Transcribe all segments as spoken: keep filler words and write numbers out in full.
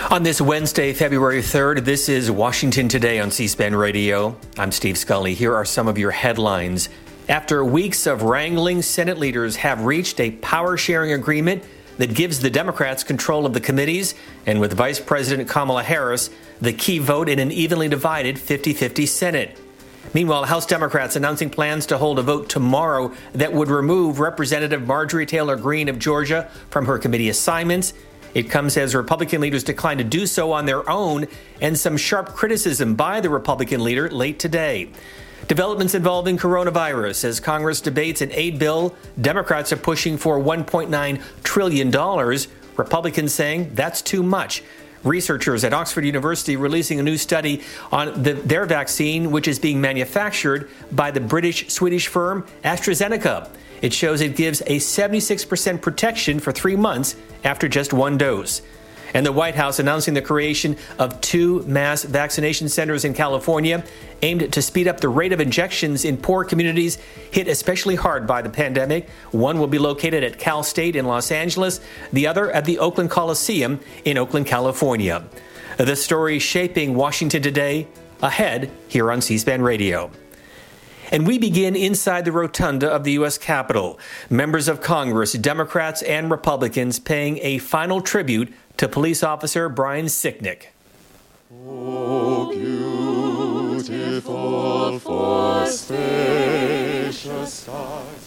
On this Wednesday, February third, this is Washington Today on C-SPAN Radio. I'm Steve Scully. Here are some of your headlines. After weeks of wrangling, Senate leaders have reached a power-sharing agreement that gives the Democrats control of the committees, and with Vice President Kamala Harris, the key vote in an evenly divided fifty-fifty Senate. Meanwhile, House Democrats announcing plans to hold a vote tomorrow that would remove Representative Marjorie Taylor Greene of Georgia from her committee assignments. It comes as Republican leaders decline to do so on their own, and some sharp criticism by the Republican leader late today. Developments involving coronavirus. As Congress debates an aid bill, Democrats are pushing for one point nine trillion dollars. Republicans saying that's too much. Researchers at Oxford University releasing a new study on the, their vaccine, which is being manufactured by the British-Swedish firm AstraZeneca. It shows it gives a seventy-six percent protection for three months after just one dose. And the White House announcing the creation of two mass vaccination centers in California aimed to speed up the rate of injections in poor communities hit especially hard by the pandemic. One will be located at Cal State in Los Angeles, the other at the Oakland Coliseum in Oakland, California. The story shaping Washington today, ahead here on C-SPAN Radio. And we begin inside the rotunda of the U S Capitol. Members of Congress, Democrats and Republicans paying a final tribute to police officer Brian Sicknick. Oh, beautiful for spacious stars.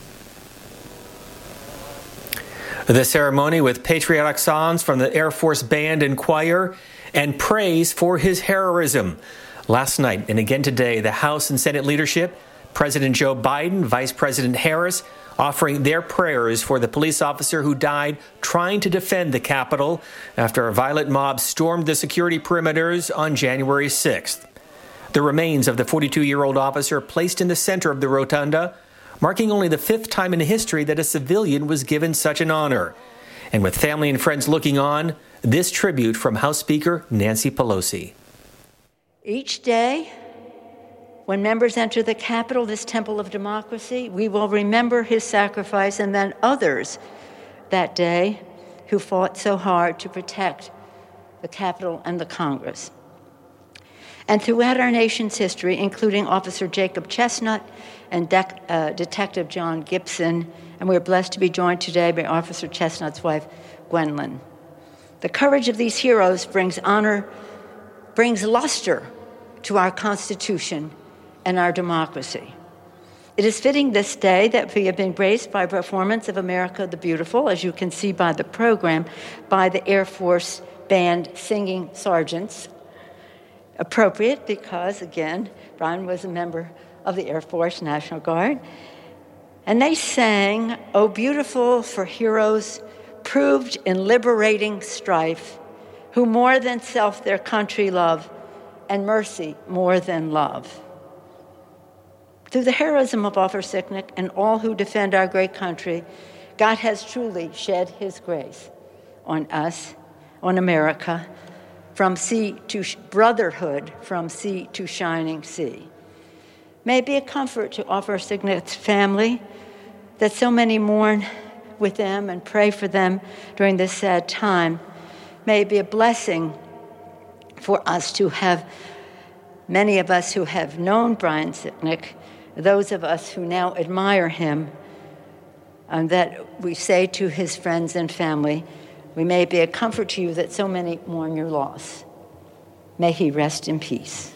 The ceremony with patriotic songs from the Air Force Band and Choir and praise for his heroism. Last night and again today, the House and Senate leadership, President Joe Biden, Vice President Harris, offering their prayers for the police officer who died trying to defend the Capitol after a violent mob stormed the security perimeters on January sixth. The remains of the forty-two-year-old officer placed in the center of the rotunda, marking only the fifth time in history that a civilian was given such an honor. And with family and friends looking on, this tribute from House Speaker Nancy Pelosi. Each day, when members enter the Capitol, this temple of democracy, we will remember his sacrifice and then others that day who fought so hard to protect the Capitol and the Congress. And throughout our nation's history, including Officer Jacob Chestnut and De- uh, Detective John Gibson, and we're blessed to be joined today by Officer Chestnut's wife, Gwendolyn. The courage of these heroes brings honor, brings luster to our Constitution and our democracy. It is fitting this day that we have been graced by a performance of America the Beautiful, as you can see by the program, by the Air Force Band singing sergeants. Appropriate because, again, Brian was a member of the Air Force National Guard. And they sang, "Oh, beautiful for heroes proved in liberating strife, who more than self their country love, and mercy more than love." Through the heroism of Officer Sicknick and all who defend our great country, God has truly shed his grace on us, on America, from sea to sh- brotherhood, from sea to shining sea. May it be a comfort to Officer Sicknick's family that so many mourn with them and pray for them during this sad time. May it be a blessing for us to have, many of us who have known Brian Sicknick, those of us who now admire him, and that we say to his friends and family, we may be a comfort to you that so many mourn your loss. May he rest in peace.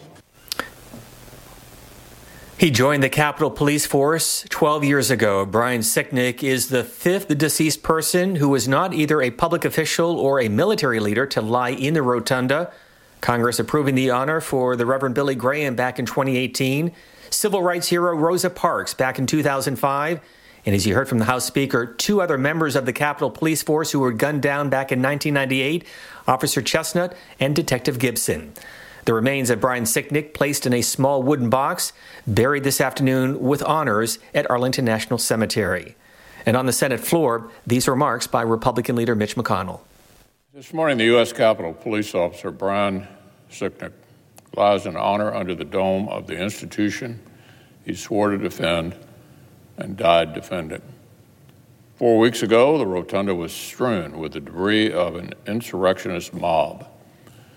He joined the Capitol Police Force twelve years ago. Brian Sicknick is the fifth deceased person who was not either a public official or a military leader to lie in the rotunda. Congress approving the honor for the Reverend Billy Graham back in twenty eighteen. Civil rights hero Rosa Parks back in two thousand five. And as you heard from the House Speaker, two other members of the Capitol Police Force who were gunned down back in nineteen ninety-eight, Officer Chestnut and Detective Gibson. The remains of Brian Sicknick placed in a small wooden box, buried this afternoon with honors at Arlington National Cemetery. And on the Senate floor, these remarks by Republican leader Mitch McConnell. This morning, the U S Capitol Police Officer Brian Sicknick lies in honor under the dome of the institution he swore to defend and died defending. Four weeks ago, the rotunda was strewn with the debris of an insurrectionist mob.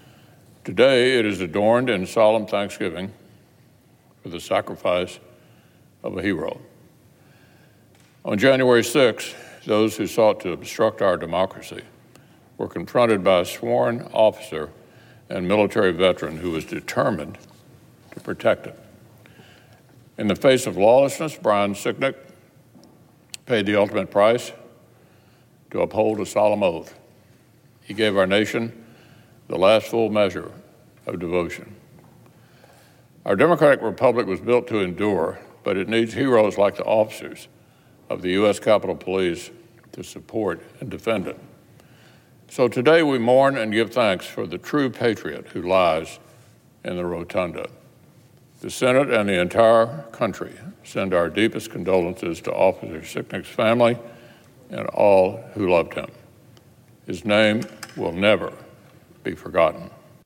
Today, it is adorned in solemn thanksgiving for the sacrifice of a hero. On January sixth, those who sought to obstruct our democracy were confronted by a sworn officer and military veteran who was determined to protect it. In the face of lawlessness, Brian Sicknick paid the ultimate price to uphold a solemn oath. He gave our nation the last full measure of devotion. Our democratic republic was built to endure, but it needs heroes like the officers of the U S Capitol Police to support and defend it. So today we mourn and give thanks for the true patriot who lies in the rotunda. The Senate and the entire country send our deepest condolences to Officer Sicknick's family and all who loved him. His name will never be forgotten.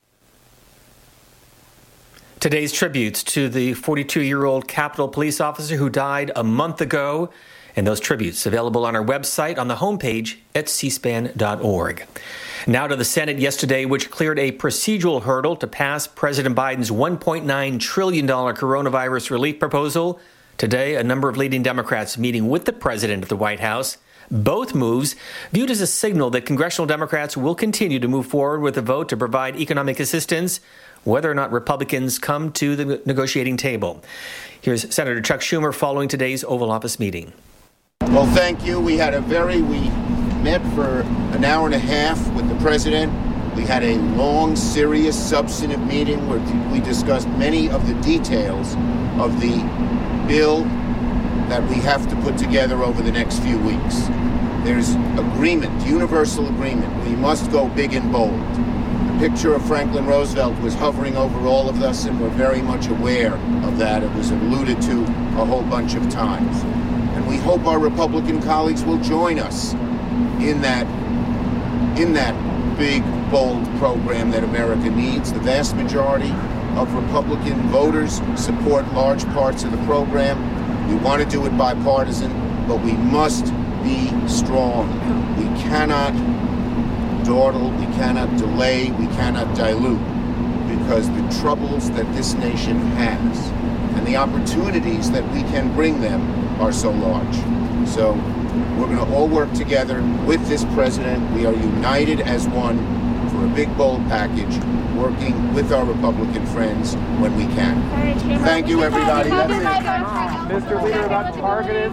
Today's tributes to the forty-two-year-old Capitol Police officer who died a month ago, and those tributes available on our website on the homepage at c span dot org. Now to the Senate yesterday, which cleared a procedural hurdle to pass President Biden's one point nine trillion dollars coronavirus relief proposal. Today, a number of leading Democrats meeting with the president at the White House. Both moves viewed as a signal that congressional Democrats will continue to move forward with a vote to provide economic assistance, whether or not Republicans come to the negotiating table. Here's Senator Chuck Schumer following today's Oval Office meeting. Well, thank you. We had a very, we met for an hour and a half with the president. We had a long, serious, substantive meeting where we discussed many of the details of the bill that we have to put together over the next few weeks. There's agreement, universal agreement. We must go big and bold. The picture of Franklin Roosevelt was hovering over all of us, and we're very much aware of that. It was alluded to a whole bunch of times. And we hope our Republican colleagues will join us in that, in that big, bold program that America needs. The vast majority of Republican voters support large parts of the program. We want to do it bipartisan, but we must be strong. We cannot dawdle, we cannot delay, we cannot dilute, because the troubles that this nation has and the opportunities that we can bring them are so large. So we're going to all work together with this president. We are united as one for a big, bold package, working with our Republican friends when we can. Thank you, everybody. That's it. Mister Leader, that's targeted.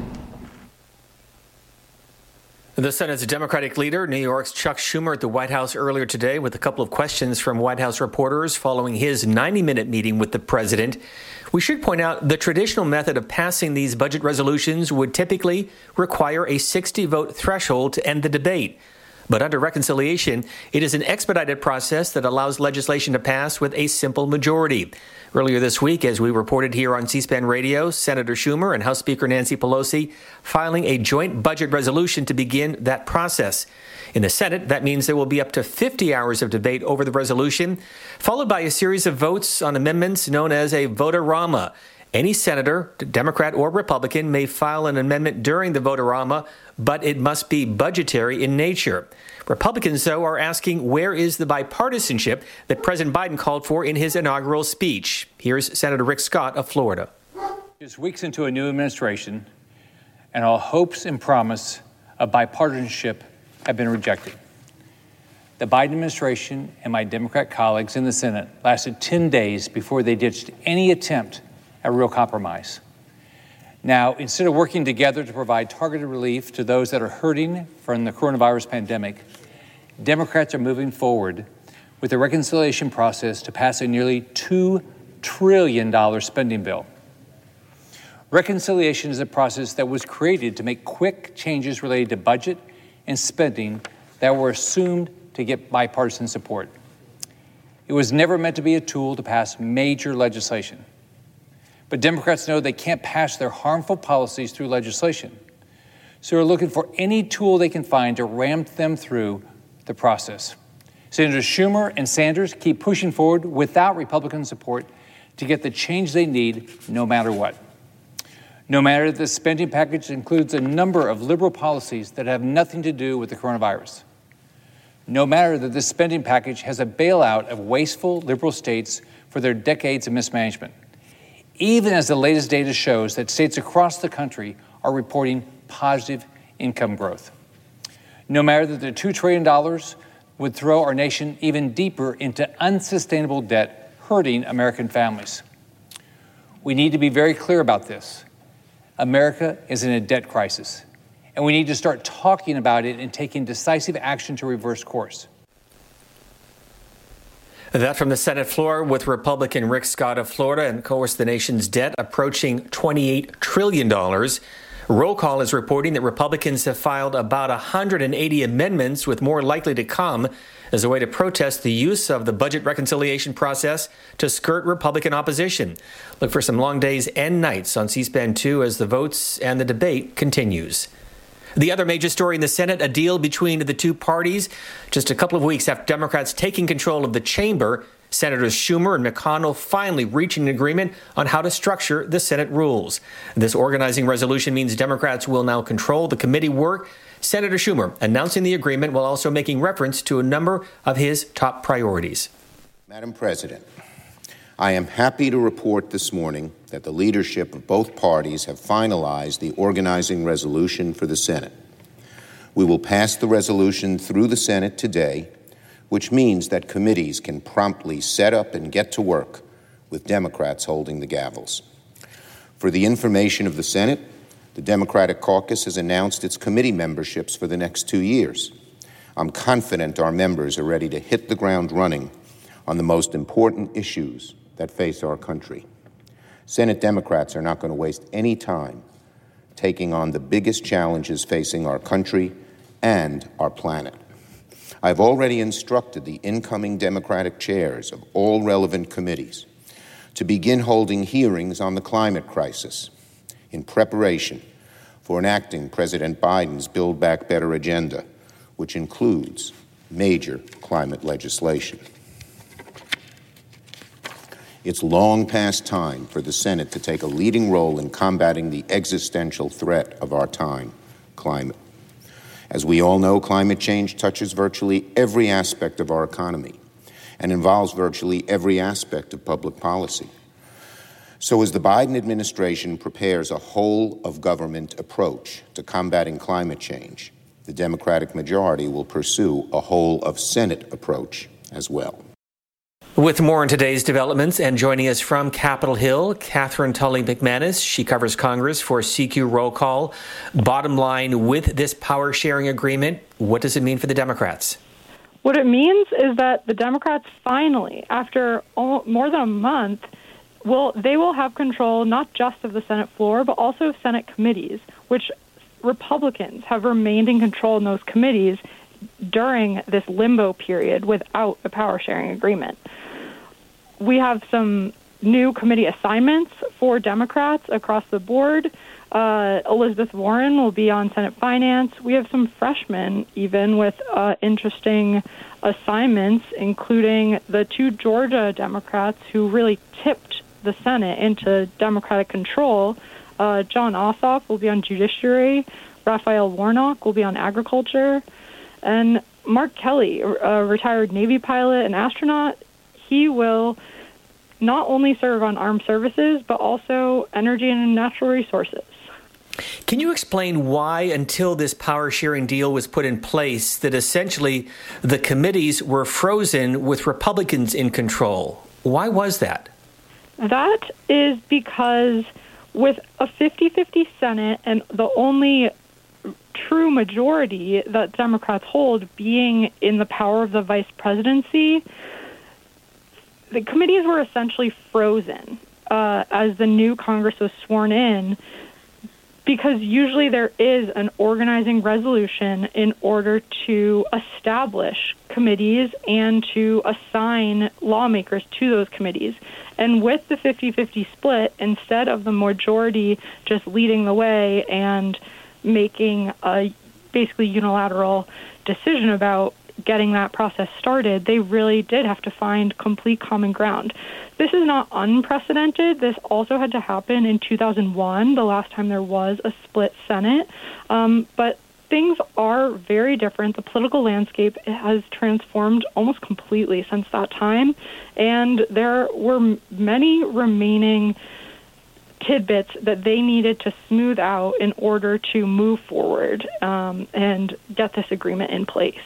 The Senate's Democratic leader, New York's Chuck Schumer, at the White House earlier today with a couple of questions from White House reporters following his ninety-minute meeting with the president. We should point out the traditional method of passing these budget resolutions would typically require a sixty-vote threshold to end the debate. But under reconciliation, it is an expedited process that allows legislation to pass with a simple majority. Earlier this week, as we reported here on C-SPAN Radio, Senator Schumer and House Speaker Nancy Pelosi filing a joint budget resolution to begin that process. In the Senate, that means there will be up to fifty hours of debate over the resolution, followed by a series of votes on amendments known as a vote-a-rama. Any senator, Democrat or Republican, may file an amendment during the vote-a-rama, but it must be budgetary in nature. Republicans, though, are asking where is the bipartisanship that President Biden called for in his inaugural speech. Here's Senator Rick Scott of Florida. Just weeks into a new administration, and all hopes and promise of bipartisanship have been rejected. The Biden administration and my Democrat colleagues in the Senate lasted ten days before they ditched any attempt at real compromise. Now, instead of working together to provide targeted relief to those that are hurting from the coronavirus pandemic, Democrats are moving forward with the reconciliation process to pass a nearly two trillion dollars spending bill. Reconciliation is a process that was created to make quick changes related to budget and spending that were assumed to get bipartisan support. It was never meant to be a tool to pass major legislation. But Democrats know they can't pass their harmful policies through legislation. So they're looking for any tool they can find to ram them through the process. Senators Schumer and Sanders keep pushing forward without Republican support to get the change they need, no matter what. No matter that the spending package includes a number of liberal policies that have nothing to do with the coronavirus. no matter that this spending package has a bailout of wasteful liberal states for their decades of mismanagement, even as the latest data shows that states across the country are reporting positive income growth. No matter that the two trillion dollars would throw our nation even deeper into unsustainable debt, hurting American families. We need to be very clear about this. America is in a debt crisis, and we need to start talking about it and taking decisive action to reverse course. That from the Senate floor with Republican Rick Scott of Florida, and of course the nation's debt approaching twenty-eight trillion dollars. Roll Call is reporting that Republicans have filed about one hundred eighty amendments, with more likely to come, as a way to protest the use of the budget reconciliation process to skirt Republican opposition. Look for some long days and nights on C-SPAN two as the votes and the debate continues. The other major story in the Senate, a deal between the two parties just a couple of weeks after Democrats taking control of the chamber. Senators Schumer and McConnell finally reaching an agreement on how to structure the Senate rules. This organizing resolution means Democrats will now control the committee work. Senator Schumer announcing the agreement while also making reference to a number of his top priorities. Madam President, I am happy to report this morning that the leadership of both parties have finalized the organizing resolution for the Senate. We will pass the resolution through the Senate today, which means that committees can promptly set up and get to work with Democrats holding the gavels. For the information of the Senate, the Democratic caucus has announced its committee memberships for the next two years. I'm confident our members are ready to hit the ground running on the most important issues that face our country. Senate Democrats are not going to waste any time taking on the biggest challenges facing our country and our planet. I've already instructed the incoming Democratic chairs of all relevant committees to begin holding hearings on the climate crisis in preparation for enacting President Biden's Build Back Better agenda, which includes major climate legislation. It's long past time for the Senate to take a leading role in combating the existential threat of our time, climate. As we all know, climate change touches virtually every aspect of our economy and involves virtually every aspect of public policy. So as the Biden administration prepares a whole-of-government approach to combating climate change, the Democratic majority will pursue a whole-of-Senate approach as well. With more on today's developments and joining us from Capitol Hill, Catherine Tully McManus. She covers Congress for C Q Roll Call. Bottom line, with this power sharing agreement, what does it mean for the Democrats? What it means is that the Democrats finally, after more than a month, will they will have control not just of the Senate floor, but also of Senate committees, which Republicans have remained in control in those committees during this limbo period without a power sharing agreement. We have some new committee assignments for Democrats across the board. Uh, Elizabeth Warren will be on Senate Finance. We have some freshmen even with uh, interesting assignments, including the two Georgia Democrats who really tipped the Senate into Democratic control. Uh, John Ossoff will be on Judiciary. Raphael Warnock will be on Agriculture. And Mark Kelly, a retired Navy pilot and astronaut, he will not only serve on armed services, but also energy and natural resources. Can you explain why, until this power sharing deal was put in place, that essentially the committees were frozen with Republicans in control? Why was that? That is because with a fifty-fifty Senate and the only true majority that Democrats hold being in the power of the vice presidency, the committees were essentially frozen uh, as the new Congress was sworn in, because usually there is an organizing resolution in order to establish committees and to assign lawmakers to those committees. And with the fifty-fifty split, instead of the majority just leading the way and making a basically unilateral decision about getting that process started, they really did have to find complete common ground. This is not unprecedented. This also had to happen in two thousand one, the last time there was a split Senate. Um, but things are very different. The political landscape has transformed almost completely since that time, and there were many remaining tidbits that they needed to smooth out in order to move forward um, and get this agreement in place.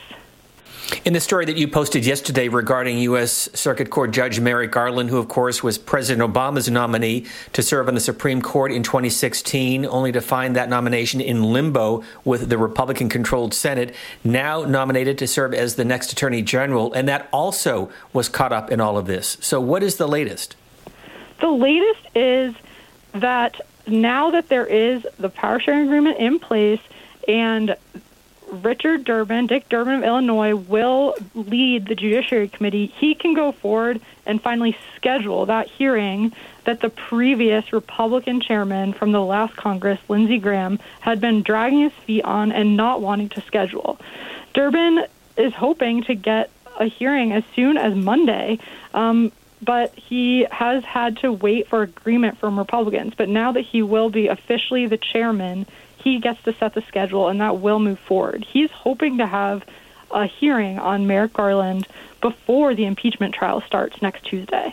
In the story that you posted yesterday regarding U S Circuit Court Judge Merrick Garland, who, of course, was President Obama's nominee to serve on the Supreme Court in twenty sixteen, only to find that nomination in limbo with the Republican-controlled Senate, now nominated to serve as the next Attorney General, and that also was caught up in all of this. So what is the latest? The latest is that now that there is the power sharing agreement in place and Richard Durbin, Dick Durbin of Illinois, will lead the Judiciary Committee, he can go forward and finally schedule that hearing that the previous Republican chairman from the last Congress, Lindsey Graham, had been dragging his feet on and not wanting to schedule. Durbin is hoping to get a hearing as soon as Monday, um, but he has had to wait for agreement from Republicans. But now that he will be officially the chairman, he gets to set the schedule, and that will move forward. He's hoping to have a hearing on Merrick Garland before the impeachment trial starts next Tuesday.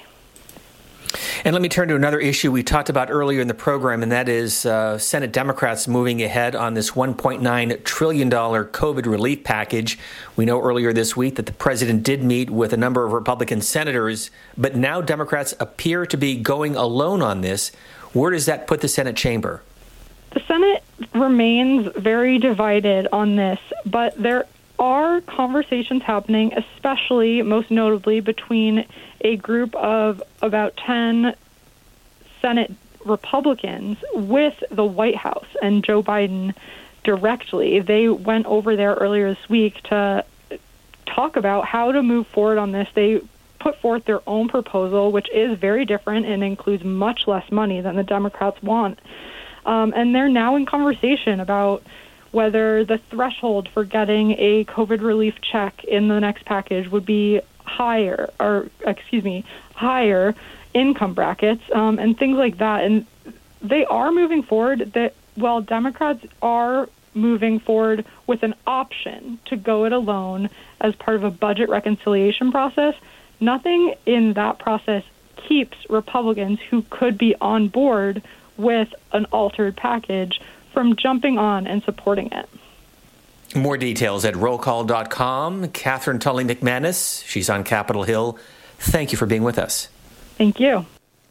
And let me turn to another issue we talked about earlier in the program, and that is uh, Senate Democrats moving ahead on this one point nine trillion dollars COVID relief package. We know earlier this week that the president did meet with a number of Republican senators, but now Democrats appear to be going alone on this. Where does that put the Senate chamber? The Senate remains very divided on this, but there are conversations happening, especially, most notably, between a group of about ten Senate Republicans with the White House and Joe Biden directly. They went over there earlier this week to talk about how to move forward on this. They put forth their own proposal, which is very different and includes much less money than the Democrats want. Um, and they're now in conversation about whether the threshold for getting a COVID relief check in the next package would be higher, or excuse me, higher income brackets um, and things like that. And they are moving forward. That while Democrats are moving forward with an option to go it alone as part of a budget reconciliation process, nothing in that process keeps Republicans who could be on board with an altered package from jumping on and supporting it. More details at roll call dot com. Catherine Tully McManus, she's on Capitol Hill. Thank you for being with us. Thank you.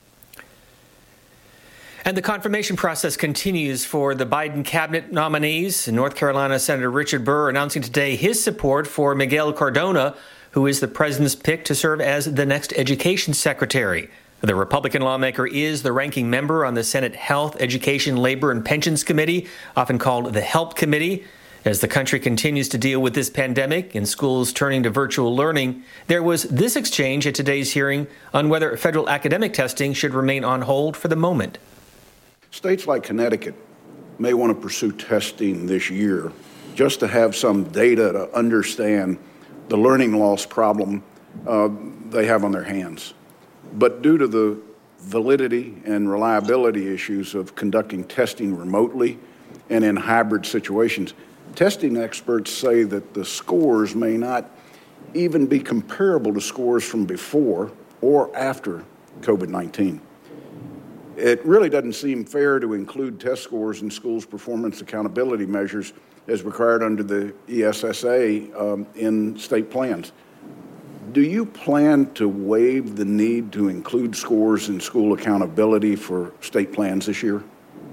And the confirmation process continues for the Biden cabinet nominees. North Carolina Senator Richard Burr announcing today his support for Miguel Cardona, who is the president's pick to serve as the next education secretary. The Republican lawmaker is the ranking member on the Senate Health, Education, Labor, and Pensions Committee, often called the HELP Committee. As the country continues to deal with this pandemic and schools turning to virtual learning, there was this exchange at today's hearing on whether federal academic testing should remain on hold for the moment. States like Connecticut may want to pursue testing this year just to have some data to understand the learning loss problem uh, they have on their hands. But due to the validity and reliability issues of conducting testing remotely and in hybrid situations, testing experts say that the scores may not even be comparable to scores from before or after COVID nineteen. It really doesn't seem fair to include test scores in schools' performance accountability measures as required under the E S S A um, in state plans. Do you plan to waive the need to include scores in school accountability for state plans this year?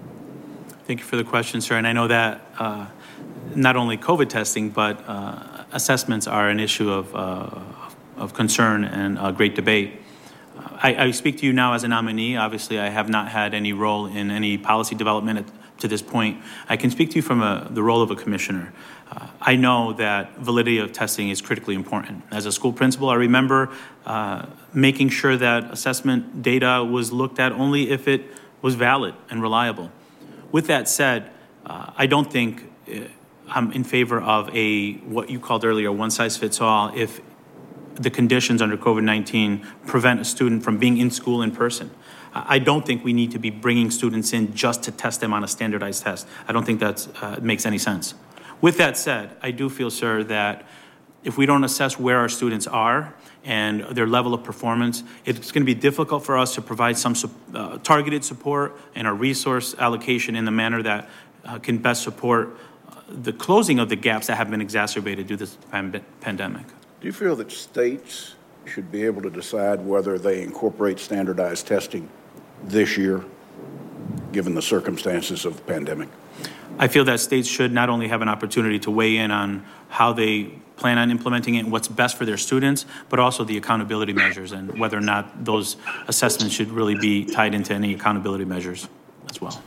Thank you for the question, sir. And I know that uh, not only COVID testing, but uh, assessments are an issue of, uh, of concern and uh, great debate. Uh, I, I speak to you now as a nominee. Obviously, I have not had any role in any policy development at, to this point. I can speak to you from a, the role of a commissioner. Uh, I know that validity of testing is critically important. As a school principal, I remember uh, making sure that assessment data was looked at only if it was valid and reliable. With that said, uh, I don't think uh, I'm in favor of a, what you called earlier, one-size-fits-all, if the conditions under COVID nineteen prevent a student from being in school in person. I don't think we need to be bringing students in just to test them on a standardized test. I don't think that uh, makes any sense. With that said, I do feel, sir, that if we don't assess where our students are and their level of performance, it's going to be difficult for us to provide some uh, targeted support and a resource allocation in the manner that uh, can best support uh, the closing of the gaps that have been exacerbated due to this pand- pandemic. Do you feel that states should be able to decide whether they incorporate standardized testing this year, given the circumstances of the pandemic? I feel that states should not only have an opportunity to weigh in on how they plan on implementing it and what's best for their students, but also the accountability measures and whether or not those assessments should really be tied into any accountability measures as well.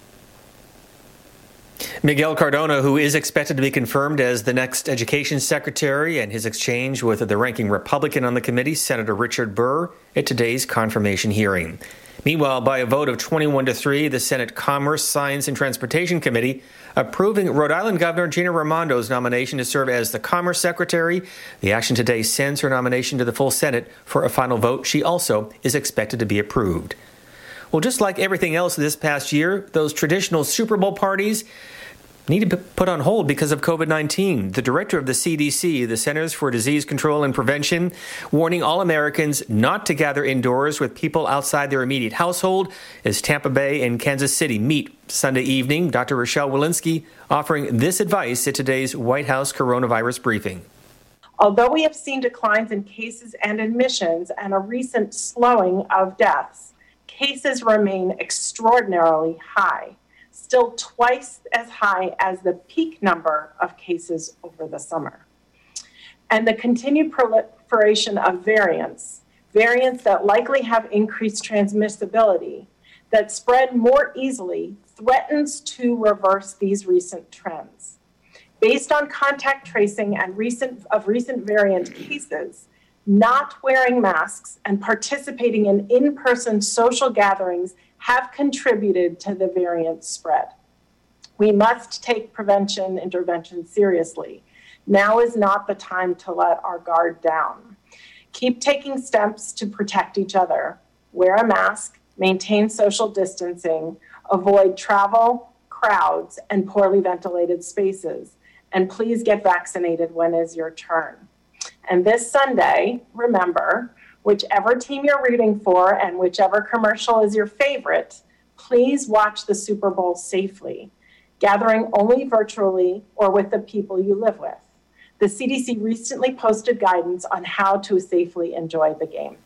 Miguel Cardona, who is expected to be confirmed as the next education secretary, and his exchange with the ranking Republican on the committee, Senator Richard Burr, at today's confirmation hearing. Meanwhile, by a vote of twenty-one to three, the Senate Commerce, Science, and Transportation Committee approving Rhode Island Governor Gina Raimondo's nomination to serve as the Commerce Secretary. The action today sends her nomination to the full Senate for a final vote. She also is expected to be approved. Well, just like everything else this past year, those traditional Super Bowl parties need to be put on hold because of covid nineteen. The director of the C D C, the Centers for Disease Control and Prevention, warning all Americans not to gather indoors with people outside their immediate household as Tampa Bay and Kansas City meet Sunday evening. Doctor Rochelle Walensky offering this advice at today's White House coronavirus briefing. Although we have seen declines in cases and admissions and a recent slowing of deaths, cases remain extraordinarily high, still twice as high as the peak number of cases over the summer. And the continued proliferation of variants, variants that likely have increased transmissibility, that spread more easily, threatens to reverse these recent trends. Based on contact tracing and recent of recent variant cases, not wearing masks and participating in in-person social gatherings have contributed to the variant spread. We must take prevention intervention seriously. Now is not the time to let our guard down. Keep taking steps to protect each other. Wear a mask, maintain social distancing, avoid travel, crowds, and poorly ventilated spaces. And please get vaccinated when is your turn. And this Sunday, remember, whichever team you're rooting for and whichever commercial is your favorite, please watch the Super Bowl safely, gathering only virtually or with the people you live with. The C D C recently posted guidance on how to safely enjoy the game.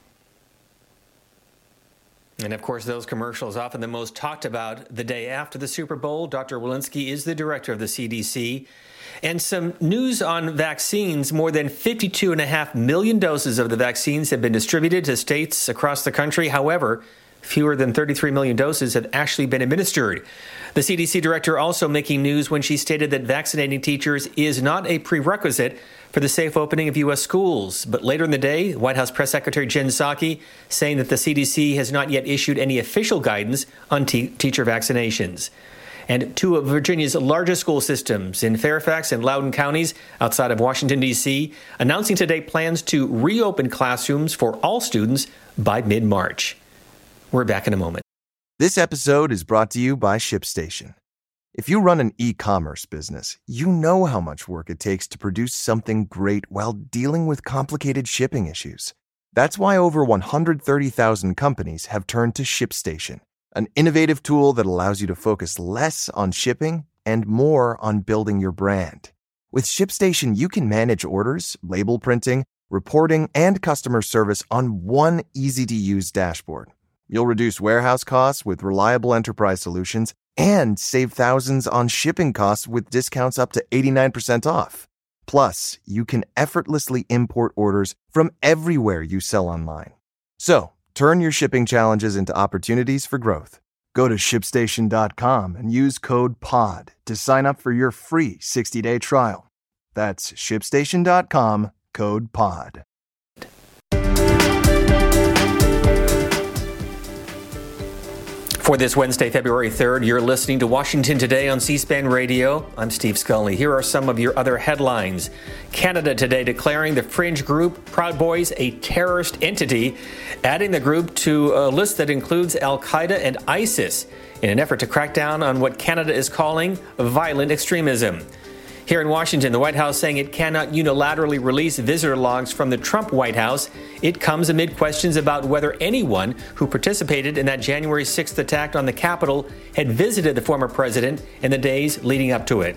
And of course, those commercials often the most talked about the day after the Super Bowl. Doctor Walensky is the director of the C D C. And some news on vaccines. More than fifty-two point five million doses of the vaccines have been distributed to states across the country. However, fewer than thirty-three million doses have actually been administered. The C D C director also making news when she stated that vaccinating teachers is not a prerequisite for the safe opening of U S schools. But later in the day, White House Press Secretary Jen Psaki saying that the C D C has not yet issued any official guidance on te- teacher vaccinations. And two of Virginia's largest school systems in Fairfax and Loudoun counties outside of Washington, D C, announcing today plans to reopen classrooms for all students by mid-March. We're back in a moment. This episode is brought to you by ShipStation. If you run an e-commerce business, you know how much work it takes to produce something great while dealing with complicated shipping issues. That's why over one hundred thirty thousand companies have turned to ShipStation, an innovative tool that allows you to focus less on shipping and more on building your brand. With ShipStation, you can manage orders, label printing, reporting, and customer service on one easy-to-use dashboard. You'll reduce warehouse costs with reliable enterprise solutions and save thousands on shipping costs with discounts up to eighty-nine percent off. Plus, you can effortlessly import orders from everywhere you sell online. So, turn your shipping challenges into opportunities for growth. Go to ship station dot com and use code P O D to sign up for your free sixty-day trial. That's ship station dot com, code P O D. For this Wednesday, February third, you're listening to Washington Today on C-SPAN Radio. I'm Steve Scully. Here are some of your other headlines. Canada today declaring the fringe group Proud Boys a terrorist entity, adding the group to a list that includes Al-Qaeda and ISIS in an effort to crack down on what Canada is calling violent extremism. Here in Washington, the White House saying it cannot unilaterally release visitor logs from the Trump White House. It comes amid questions about whether anyone who participated in that January sixth attack on the Capitol had visited the former president in the days leading up to it.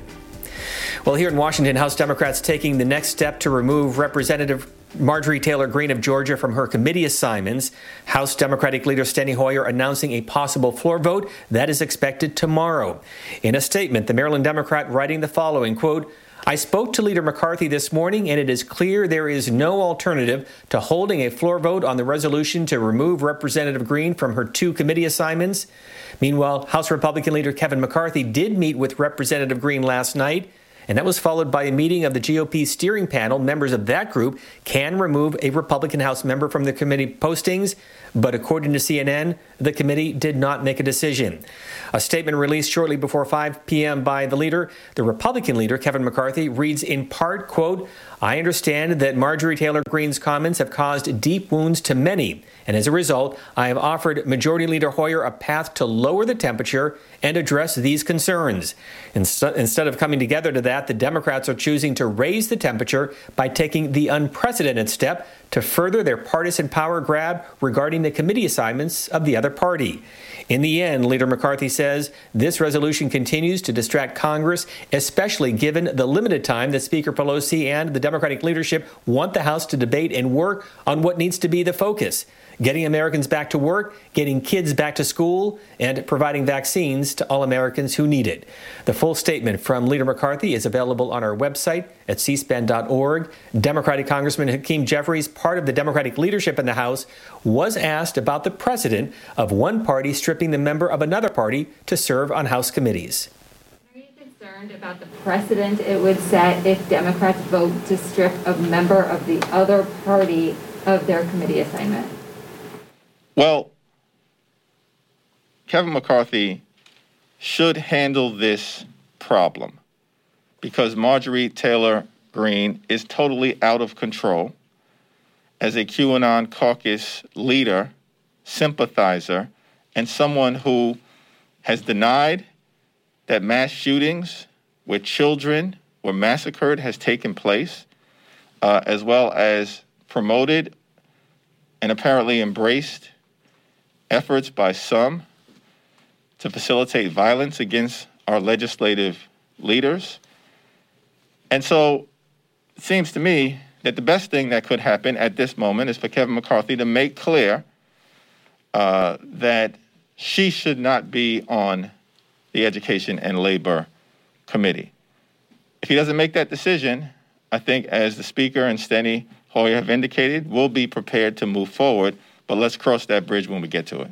Well, here in Washington, House Democrats taking the next step to remove Representative Marjorie Taylor Greene of Georgia from her committee assignments. House Democratic leader Steny Hoyer announcing a possible floor vote that is expected tomorrow. In a statement, the Maryland Democrat writing the following, quote, I spoke to Leader McCarthy this morning, and it is clear there is no alternative to holding a floor vote on the resolution to remove Representative Greene from her two committee assignments. Meanwhile, House Republican leader Kevin McCarthy did meet with Representative Greene last night, and that was followed by a meeting of the G O P steering panel. Members of that group can remove a Republican House member from the committee postings, but according to C N N, the committee did not make a decision. A statement released shortly before five p.m. by the leader, the Republican leader, Kevin McCarthy, reads in part, quote, I understand that Marjorie Taylor Greene's comments have caused deep wounds to many, and as a result, I have offered Majority Leader Hoyer a path to lower the temperature and address these concerns. Inst- instead of coming together to that, the Democrats are choosing to raise the temperature by taking the unprecedented step to further their partisan power grab regarding the committee assignments of the other party. In the end, Leader McCarthy says this resolution continues to distract Congress, especially given the limited time that Speaker Pelosi and the Democratic leadership want the House to debate and work on what needs to be the focus: getting Americans back to work, getting kids back to school, and providing vaccines to all Americans who need it. The full statement from Leader McCarthy is available on our website at c span dot org. Democratic Congressman Hakeem Jeffries, part of the Democratic leadership in the House, was asked about the precedent of one party stripping the member of another party to serve on House committees. Are you concerned about the precedent it would set if Democrats vote to strip a member of the other party of their committee assignment? Well, Kevin McCarthy should handle this problem because Marjorie Taylor Greene is totally out of control. As a QAnon caucus leader, sympathizer, and someone who has denied that mass shootings where children were massacred has taken place, uh, as well as promoted and apparently embraced efforts by some to facilitate violence against our legislative leaders. And so it seems to me that the best thing that could happen at this moment is for Kevin McCarthy to make clear uh, that she should not be on the Education and Labor Committee. If he doesn't make that decision, I think, as the Speaker and Steny Hoyer have indicated, we'll be prepared to move forward, but let's cross that bridge when we get to it.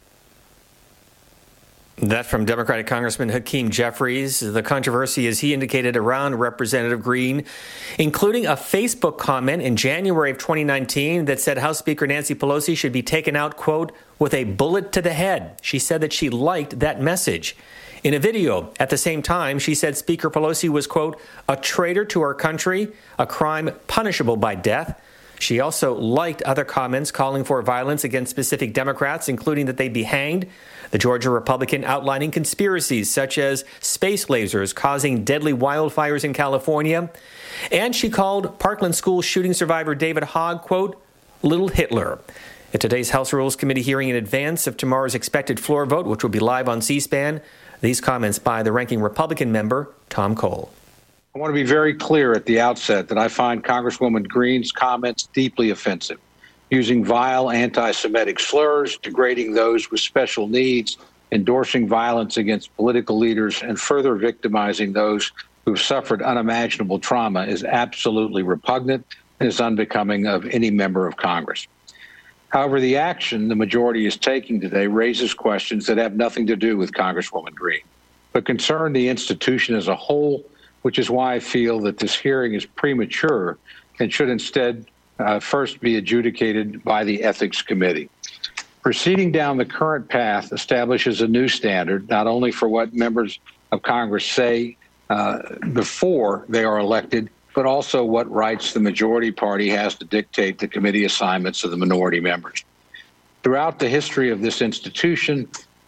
That from Democratic Congressman Hakeem Jeffries. The controversy, as he indicated, around Representative Greene, including a Facebook comment in January of twenty nineteen that said House Speaker Nancy Pelosi should be taken out, quote, with a bullet to the head. She said that she liked that message. In a video at the same time, she said Speaker Pelosi was, quote, a traitor to our country, a crime punishable by death. She also liked other comments calling for violence against specific Democrats, including that they be hanged. The Georgia Republican outlining conspiracies such as space lasers causing deadly wildfires in California. And she called Parkland school shooting survivor David Hogg, quote, Little Hitler. At today's House Rules Committee hearing in advance of tomorrow's expected floor vote, which will be live on C-SPAN, these comments by the ranking Republican member, Tom Cole. I want to be very clear at the outset that I find Congresswoman Greene's comments deeply offensive, using vile anti-Semitic slurs, degrading those with special needs, endorsing violence against political leaders, and further victimizing those who've suffered unimaginable trauma is absolutely repugnant and is unbecoming of any member of Congress. However, the action the majority is taking today raises questions that have nothing to do with Congresswoman Greene, but concern the institution as a whole, which is why I feel that this hearing is premature and should instead uh, first be adjudicated by the Ethics Committee. Proceeding down the current path establishes a new standard, not only for what members of Congress say uh, before they are elected, but also what rights the majority party has to dictate the committee assignments of the minority members. Throughout the history of this institution,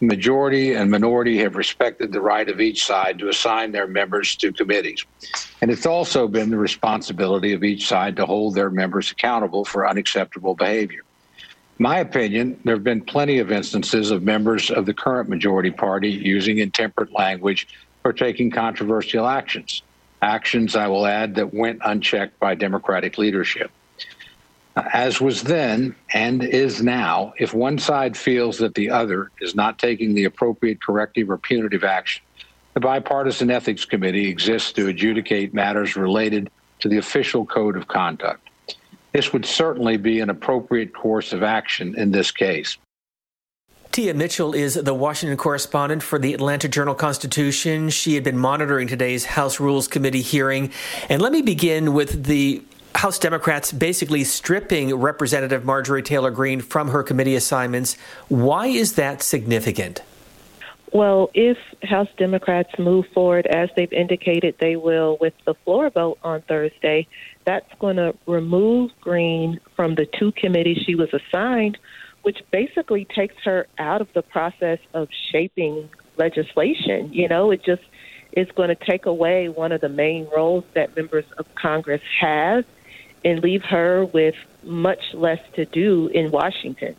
Majority and minority have respected the right of each side to assign their members to committees. And it's also been the responsibility of each side to hold their members accountable for unacceptable behavior. In my opinion, there have been plenty of instances of members of the current majority party using intemperate language or taking controversial actions. Actions, I will add, that went unchecked by Democratic leadership. As was then and is now, if one side feels that the other is not taking the appropriate corrective or punitive action, the Bipartisan Ethics Committee exists to adjudicate matters related to the official code of conduct. This would certainly be an appropriate course of action in this case. Tia Mitchell is the Washington correspondent for the Atlanta Journal-Constitution. She had been monitoring today's House Rules Committee hearing. And let me begin with the House Democrats basically stripping Representative Marjorie Taylor Greene from her committee assignments. Why is that significant? Well, if House Democrats move forward, as they've indicated they will with the floor vote on Thursday, that's going to remove Greene from the two committees she was assigned, which basically takes her out of the process of shaping legislation. You know, it just is going to take away one of the main roles that members of Congress have and leave her with much less to do in Washington.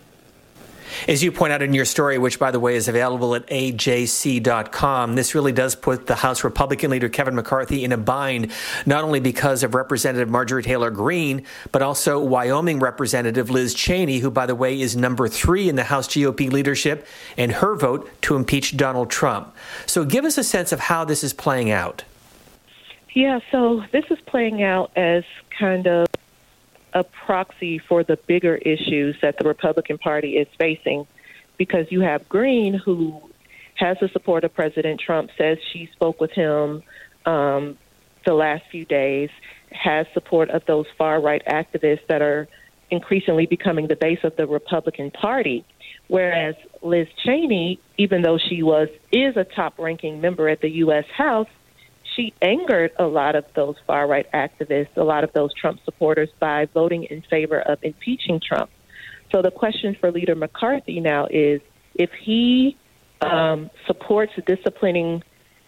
As you point out in your story, which, by the way, is available at A J C dot com, this really does put the House Republican leader Kevin McCarthy in a bind, not only because of Representative Marjorie Taylor Greene, but also Wyoming Representative Liz Cheney, who, by the way, is number three in the House G O P leadership, and her vote to impeach Donald Trump. So give us a sense of how this is playing out. Yeah, so this is playing out as kind of a proxy for the bigger issues that the Republican Party is facing, because you have Greene, who has the support of President Trump, says she spoke with him um, the last few days, has support of those far-right activists that are increasingly becoming the base of the Republican Party, whereas Liz Cheney, even though she was is a top-ranking member at the U S House, she angered a lot of those far-right activists, a lot of those Trump supporters, by voting in favor of impeaching Trump. So the question for Leader McCarthy now is, if he um, supports disciplining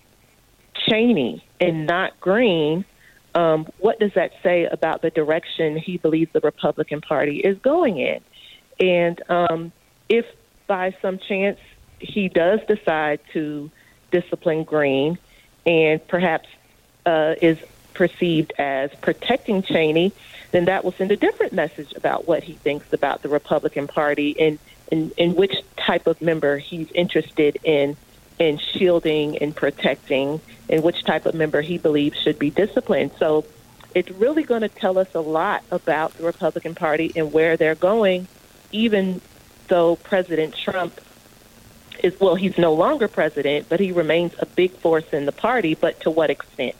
Cheney and not Greene, um, what does that say about the direction he believes the Republican Party is going in? And um, if by some chance he does decide to discipline Greene, and perhaps uh, is perceived as protecting Cheney, then that will send a different message about what he thinks about the Republican Party and, and, and which type of member he's interested in in shielding and protecting, and which type of member he believes should be disciplined. So it's really going to tell us a lot about the Republican Party and where they're going, even though President Trump is, well, he's no longer president, but he remains a big force in the party, but to what extent?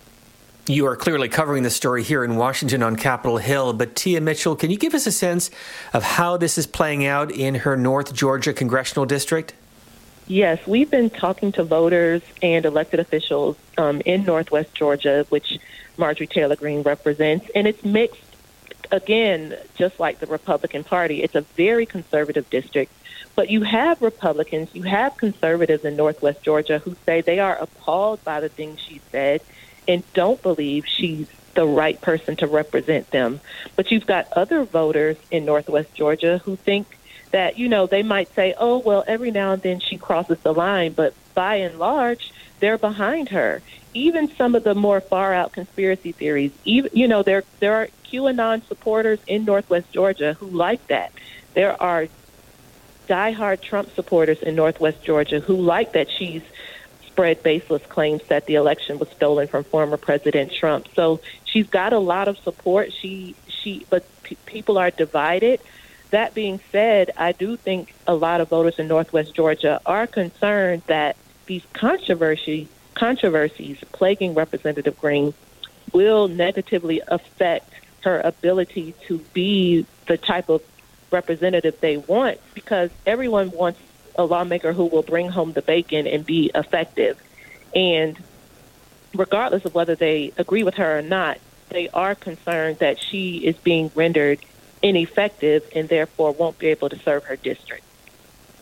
You are clearly covering the story here in Washington on Capitol Hill, but Tia Mitchell, can you give us a sense of how this is playing out in her North Georgia congressional district? Yes, we've been talking to voters and elected officials um, in Northwest Georgia, which Marjorie Taylor Greene represents, and it's mixed, again, just like the Republican Party. It's a very conservative district. But you have Republicans, you have conservatives in Northwest Georgia who say they are appalled by the things she said and don't believe she's the right person to represent them. But you've got other voters in Northwest Georgia who think that, you know, they might say, oh, well, every now and then she crosses the line, but by and large, they're behind her. Even some of the more far-out conspiracy theories, even, you know, there there are QAnon supporters in Northwest Georgia who like that. There are diehard Trump supporters in Northwest Georgia who like that she's spread baseless claims that the election was stolen from former President Trump. So she's got a lot of support. She, she, but p- people are divided. That being said, I do think a lot of voters in Northwest Georgia are concerned that these controversy, controversies plaguing Representative Greene will negatively affect her ability to be the type of representative they want, because everyone wants a lawmaker who will bring home the bacon and be effective. And regardless of whether they agree with her or not, they are concerned that she is being rendered ineffective and therefore won't be able to serve her district.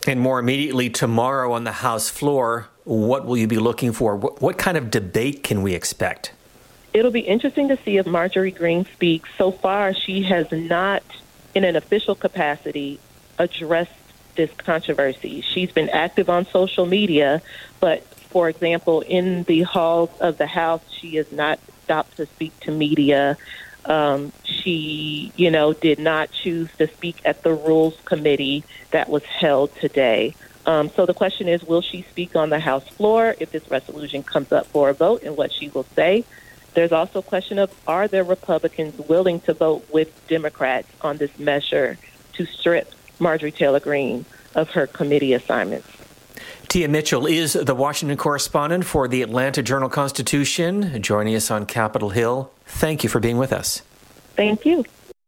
And more immediately tomorrow on the House floor, what will you be looking for? What, what kind of debate can we expect? It'll be interesting to see if Marjorie Greene speaks. So far, she has not, in an official capacity, addressed this controversy. She's been active on social media, but, for example, in the halls of the House, she has not stopped to speak to media. Um, she, you know, did not choose to speak at the Rules Committee that was held today. Um, so the question is, will she speak on the House floor if this resolution comes up for a vote, and what she will say? There's also a question of, are there Republicans willing to vote with Democrats on this measure to strip Marjorie Taylor Greene of her committee assignments? Tia Mitchell is the Washington correspondent for the Atlanta Journal-Constitution, joining us on Capitol Hill. Thank you for being with us. Thank you.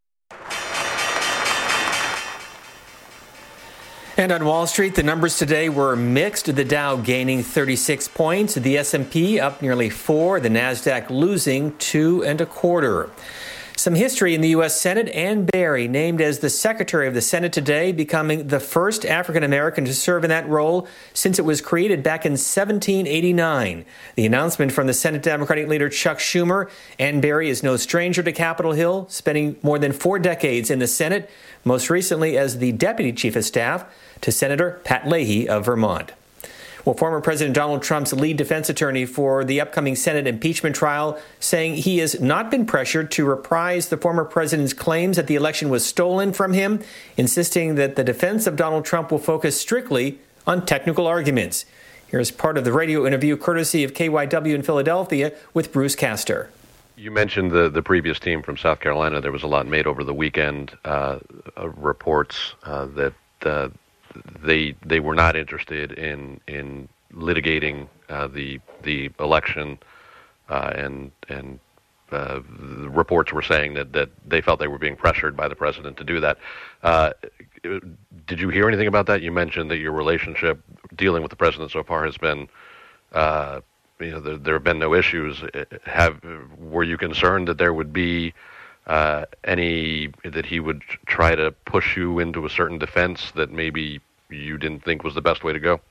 And on Wall Street, the numbers today were mixed. The Dow gaining thirty-six points, the S and P up nearly four, the Nasdaq losing two and a quarter. Some history in the U S Senate. Ann Berry named as the Secretary of the Senate today, becoming the first African American to serve in that role since it was created back in seventeen eighty-nine. The announcement from the Senate Democratic leader Chuck Schumer. Ann Berry is no stranger to Capitol Hill, spending more than four decades in the Senate, most recently as the Deputy Chief of Staff to Senator Pat Leahy of Vermont. Well, former President Donald Trump's lead defense attorney for the upcoming Senate impeachment trial saying he has not been pressured to reprise the former president's claims that the election was stolen from him, insisting that the defense of Donald Trump will focus strictly on technical arguments. Here's part of the radio interview courtesy of K Y W in Philadelphia with Bruce Castor. You mentioned the, the previous team from South Carolina. There was a lot made over the weekend, uh, uh, reports uh, that uh, they they were not interested in in litigating uh, the the election, uh, and and uh, the reports were saying that, that they felt they were being pressured by the president to do that. Uh, did you hear anything about that? You mentioned that your relationship dealing with the president so far has been, uh, you know, there, there have been no issues. Have were you concerned that there would be Uh, any, that he would try to push you into a certain defense that maybe you didn't think was the best way to go?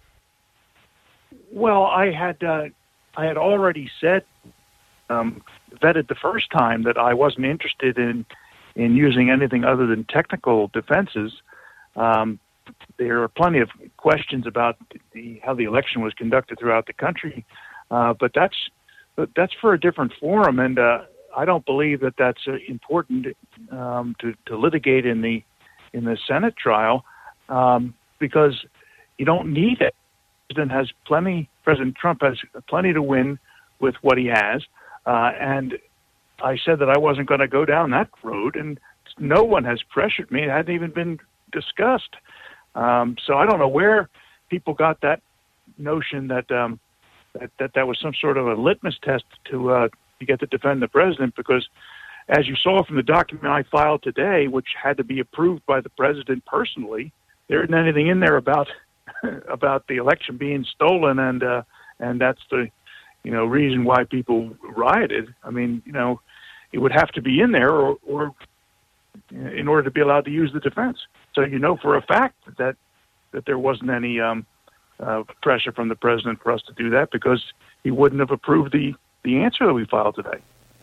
Well, I had uh, I had already said, um, vetted the first time that I wasn't interested in in using anything other than technical defenses. Um, there are plenty of questions about the, how the election was conducted throughout the country, uh, but that's but that's for a different forum, and uh, I don't believe that that's uh, important um, to, to litigate in the in the Senate trial um, because you don't need it. President has plenty. President Trump has plenty to win with what he has, uh, and I said that I wasn't going to go down that road, and no one has pressured me. It hadn't even been discussed. Um, so I don't know where people got that notion that um, that, that that was some sort of a litmus test to. Uh, to get to defend the president, because as you saw from the document I filed today, which had to be approved by the president personally, there isn't anything in there about about the election being stolen, and uh, and that's the you know reason why people rioted. I mean, you know, it would have to be in there, or, or in order to be allowed to use the defense. So you know for a fact that that there wasn't any um, uh, pressure from the president for us to do that, because he wouldn't have approved the the answer that we filed today.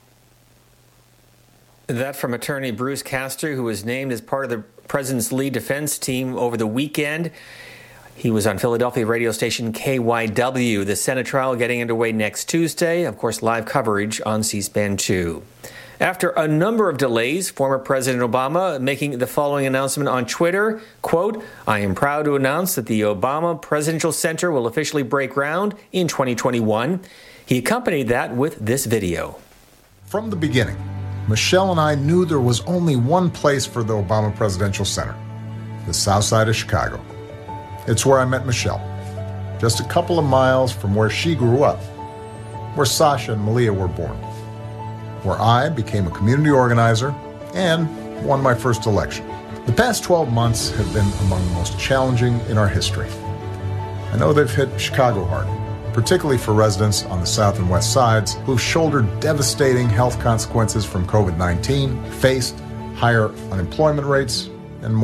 That from attorney Bruce Castor, who was named as part of the president's lead defense team over the weekend. He was on Philadelphia radio station K Y W. The Senate trial getting underway next Tuesday. Of course, live coverage on C-SPAN two. After a number of delays, former President Obama making the following announcement on Twitter, quote, "I am proud to announce that the Obama Presidential Center will officially break ground in twenty twenty-one. He accompanied that with this video. From the beginning, Michelle and I knew there was only one place for the Obama Presidential Center, the South Side of Chicago. It's where I met Michelle, just a couple of miles from where she grew up, where Sasha and Malia were born, where I became a community organizer and won my first election. The past twelve months have been among the most challenging in our history. I know they've hit Chicago hard, particularly for residents on the south and west sides who've shouldered devastating health consequences from covid nineteen, faced higher unemployment rates, and more.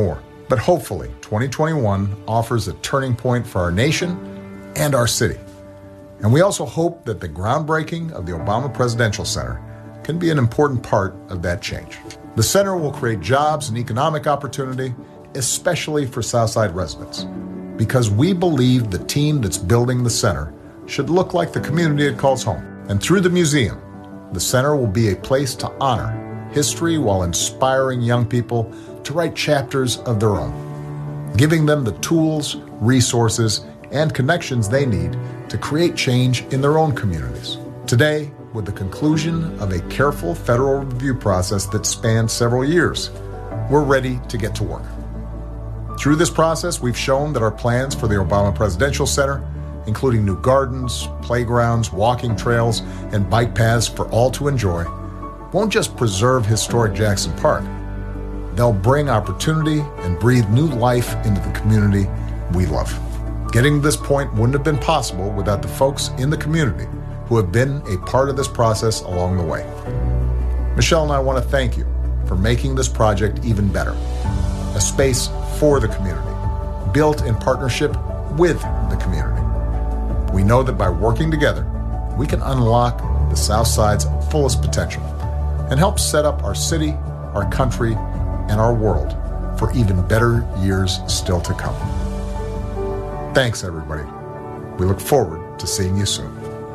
But hopefully, twenty twenty-one offers a turning point for our nation and our city. And we also hope that the groundbreaking of the Obama Presidential Center can be an important part of that change. The center will create jobs and economic opportunity, especially for Southside residents, because we believe the team that's building the center should look like the community it calls home. And through the museum, the center will be a place to honor history while inspiring young people to write chapters of their own, giving them the tools, resources, and connections they need to create change in their own communities. Today, with the conclusion of a careful federal review process that spans several years, we're ready to get to work. Through this process, we've shown that our plans for the Obama Presidential Center, including new gardens, playgrounds, walking trails, and bike paths for all to enjoy, won't just preserve historic Jackson Park. They'll bring opportunity and breathe new life into the community we love. Getting to this point wouldn't have been possible without the folks in the community who have been a part of this process along the way. Michelle and I want to thank you for making this project even better. A space for the community, built in partnership with the community. We know that by working together, we can unlock the South Side's fullest potential and help set up our city, our country, and our world for even better years still to come. Thanks, everybody. We look forward to seeing you soon.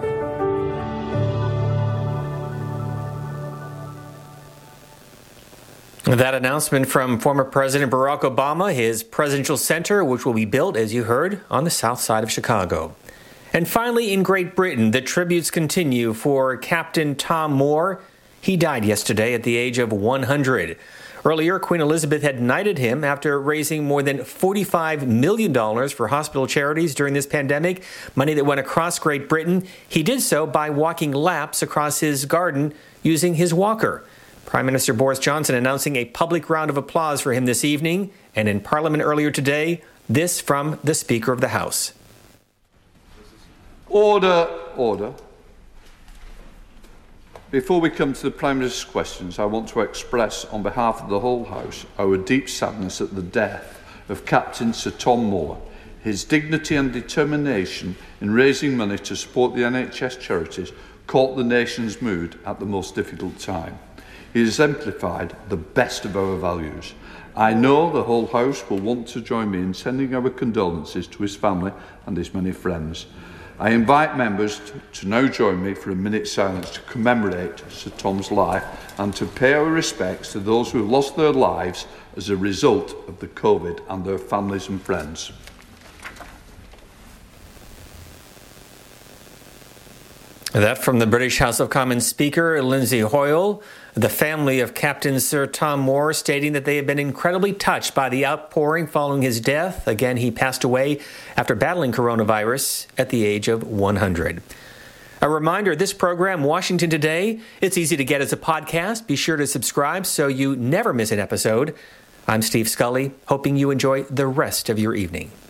That announcement from former President Barack Obama, his presidential center, which will be built, as you heard, on the south side of Chicago. And finally, in Great Britain, the tributes continue for Captain Tom Moore. He died yesterday at the age of one hundred. Earlier, Queen Elizabeth had knighted him after raising more than forty-five million dollars for hospital charities during this pandemic, money that went across Great Britain. He did so by walking laps across his garden using his walker. Prime Minister Boris Johnson announcing a public round of applause for him this evening, and in Parliament earlier today, this from the Speaker of the House. Order, order. Before we come to the Prime Minister's questions, I want to express on behalf of the whole House our deep sadness at the death of Captain Sir Tom Moore. His dignity and determination in raising money to support the N H S charities caught the nation's mood at the most difficult time. He exemplified the best of our values. I know the whole House will want to join me in sending our condolences to his family and his many friends. I invite members to, to now join me for a minute's silence to commemorate Sir Tom's life and to pay our respects to those who have lost their lives as a result of the COVID and their families and friends. That from the British House of Commons Speaker, Lindsay Hoyle. The family of Captain Sir Tom Moore stating that they have been incredibly touched by the outpouring following his death. Again, he passed away after battling coronavirus at the age of one hundred. A reminder, this program, Washington Today, it's easy to get as a podcast. Be sure to subscribe so you never miss an episode. I'm Steve Scully, hoping you enjoy the rest of your evening.